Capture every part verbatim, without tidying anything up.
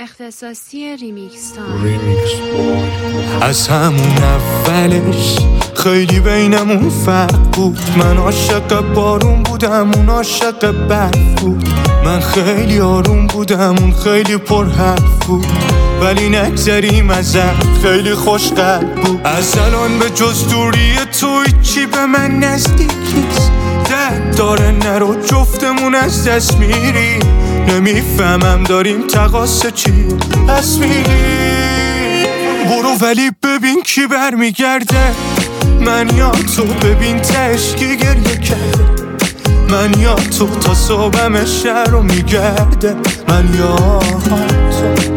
اختصاصی ریمیکس تایم. ریمیکس بای. از همون اولش خیلی بینمون فرق بود. من عاشق بارون بودم، اون عاشق برف بود. من خیلی آروم بودم، اون خیلی پر حرف بود. ولی نگذریم ازت، خیلی خوش قلب بود. از الان به جز دوری تو هیچی به من نزدیک نیست. درد داره نرو جفتمون از دست میری. نمیفهمم داریم تقاصه چی پس میری. برو ولی ببین کی برمیگرده. من یا تو، ببین تهش کی گریه کرده. من یا تو تا صبحم شهر رو میگرده. من یا تو.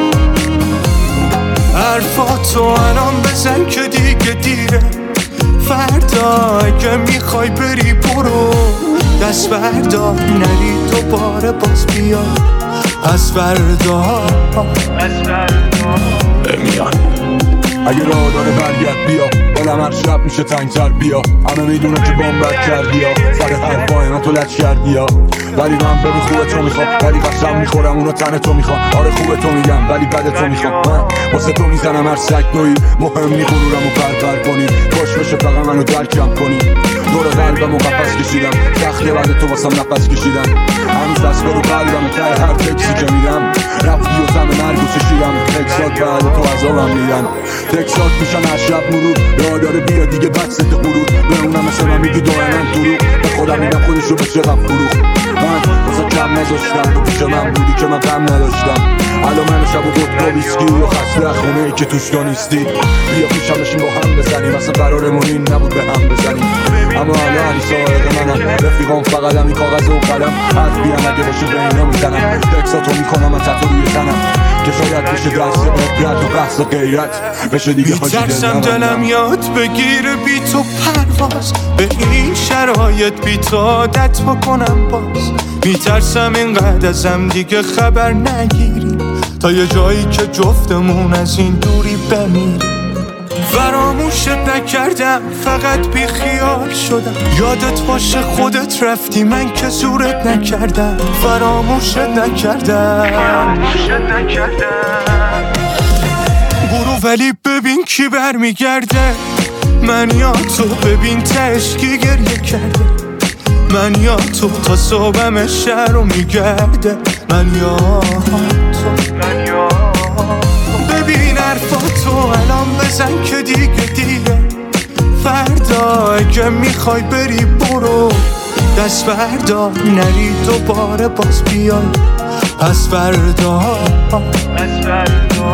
حرفاتو الان بزن که دیگه دیره. فردا اگه میخوای بری برو. دست بردار نری دوباره باز بیا. پس فردا بمیان اگه راه داره برگرد بیا. دلم هر شب میشه تنگتر بیا. همه میدونه که بام بد کردی یا سر حرفای من تو لچ کردی یا. ولی من ببین خوبه تو میخوام، ولی قسم میخورم اونو تن تو میخوام. آره خوبه تو میگم ولی بد تو میخوام. من واسه تو میزنم هر سگ نوی. مهم نی غرورمو پرپر کنی. خوش بشه فقط منو درکم کنی. دور قلبمو قفس کشیدم. تخلیه بعد تو واسم نفس کشیدم. هنوز دست برو قلبم ته هر تکسی که میدم. رفتی و زم مرگو چشیدم. تکسات بعد تو عذابم میدن. تکسات میشن هر شب مرور. راه داره بیا دیگه بد ست غرور. به اونم مثل من میگی دائما دروغ. به خودم میگم خودشو به چقدر فروخ. من واسه کم نذاشتم. تو پیش من بودی که من غم نداشتم. الان من شب و قطب و ویسکی و خسته خونه ای که توش تو نیستی. بیا پیشم بشین با هم بزنیم. اصلا قرارمون این نبود به هم بزنیم. اما الان سایق منم. رفیقام فقط همین کاغذ و قلم. حرف بیان اگه باشه به اینا میزنم. تکساتو میکنم من تطور روی تنم. که شاید بشه درس عبرت و بحث و غیرت بشه دیگه حاجی دلم. میترسم دلم یاد بگیره بی تو پرواز. به این شرایط بی تو عادت بکنم باز. میترسم اینقدر ازم دیگه خبر نگیری. تا یه جایی که جفتمون از این دوری بمیریم. فراموشت نکردم فقط بی خیال شدم. یادت باشه خودت رفتی من که زورت نکردم. فراموشت نکردم فراموشت نکردم. برو ولی ببین کی برمیگرده. من یا تو، ببین تهش کی گریه کرده. من یا تو تا صبحم شهر رو میگرده. من یا تو. من یا ببین حرفاتو الان بزن که دیگه دیگه. فردا اگه میخوای بری برو. دست بردار نری دوباره باز بیای. پس فردا پس فردا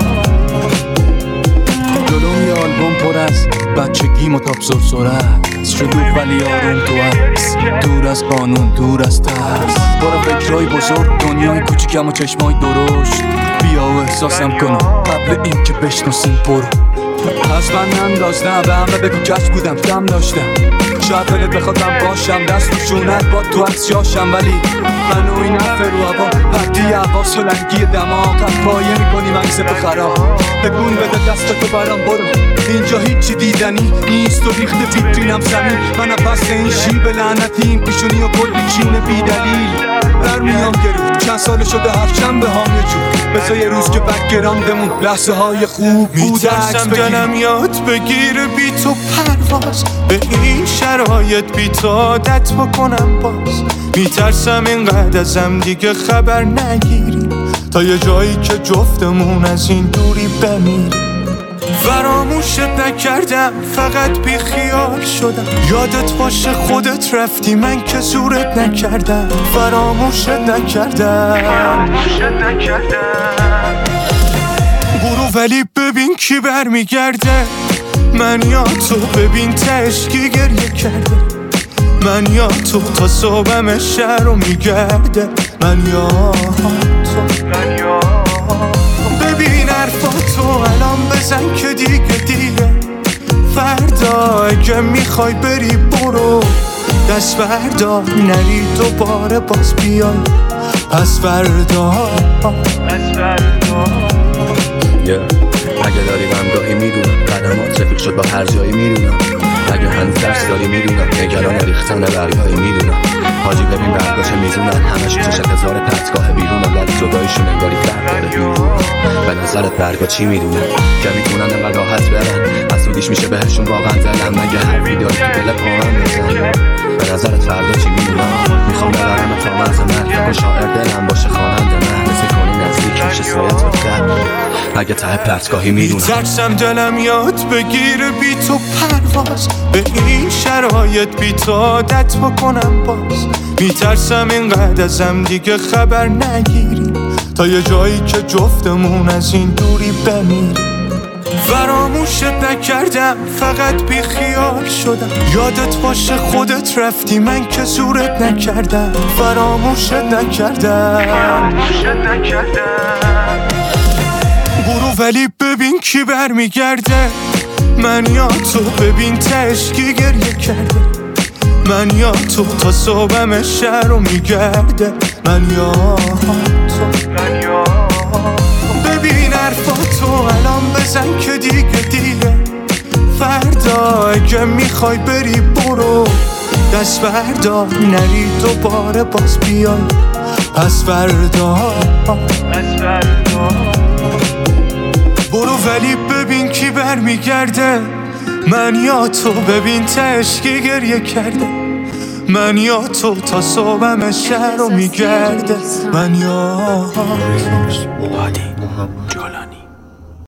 جلوم یه آلبوم پر از بچگیم و تاب سرسره. شدو ولی آروم تو هست. دور از قانون، دور از ترس. برو فکرهای بزرگ، دنیای کوچیکم و چشمای درشت. بیا و احساسم کنم قبل این که بشناسیم برو. از من ننداشتم به همه بگو کش بودم دم داشتم. شاید دلت بخوادم باشم دست و شونت با تو از شاشم. ولی من و این حرف رو هوا پرتی حواس و لنگی دماغ. پایه میکنی مغزت خراب. بگون بده دست تو برام برو. اینجا هیچی دیدنی نیست و ریخته ویترینم زمین. من پس این شیب لعنتی این پیشونی و کلی چین بی دلیل. برمیام گرفت چند سال شده هر چند به هم یه جور. بذار یه روز که بکگراندمون لحظه های خوب بوده. میترسم دلم یاد بگیره بی تو پرواز. به این شرایط بی تو عادت بکنم باز. میترسم اینقدر ازم دیگه خبر نگیری. تا یه جایی که جفتمون از این دوری بمیریم. فراموشت نکردم فقط بی خیال شدم. یادت باشه خودت رفتی من که زورت نکردم. فراموشت نکردم فراموشت نکردم. برو ولی ببین کی برمیگرده. من یا تو، ببین تهش کی گریه کرده. من یا تو تا صبحم شهر رو میگرده. من یا تو. من یا ببین حرفاتو الان بزن که دیگه دیگه. فردا اگه میخوای بری برو. دست بردار نری دوباره باز بیای. پس فردا پس فردا yeah. اگه داری غمگاهی میدونم قدمات رفیق شد با هر جایی میدونم. اگه هنوز درس داری میدونم نگران ریختن برگاهی میدونم. حاجی ببین برگاشه میزونن همش چشت هزار تتگاه بیرونم. ولی جدایشون انگاری فرق داره بیرونم. نظرت برگا چی میدونم که میتونن انقدر راحت برن حسودیش میشه بهشون واقعا دلم مگه حرفی داری تو دل پاهم بزن به نظرت فردا چی میدونم میخوام ببرم تا مرز مرگ و شاعر دلم باشه خواننده مهنسی کنی نزدیک میشه سایت بخت اگه ته پرتگاهی میدونم میترسم دلم یاد بگیره بی تو پرواز به این شرایط بی تو عادت بکنم باز میترسم اینقدر ازم دیگه خبر نگیری تا یه جایی که جفتمون از این دوری بمیریم فراموشت نکردم فقط بی خیال شدم یادت باشه خودت رفتی من که زورت نکردم فراموشت نکردم فراموشت نکردم برو ولی ببین کی برمیگرده من یا تو ببین تهش کی گریه کرده من یا تو تا صبحم شهر رو میگرده من یا تو من یا ببین حرفاتو الان بزن که دیگه دیگه فردا اگه میخوای بری برو دست فردا نری دوباره باز بیای پس فردا پس فردا برو ولی ببین کی برمیگرده من یا تو ببین تهش کی گریه کرده من یا تو تا صبحم شهر رو میگرده من یا تو هادی جولانی